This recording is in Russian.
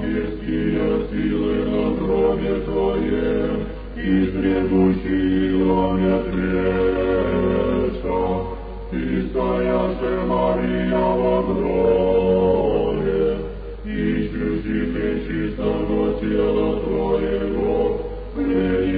мирские силы на гробе Твоем, истребущие ломят греха, и стоящая Мария во гробе, ищущий пречистого тела Твоего,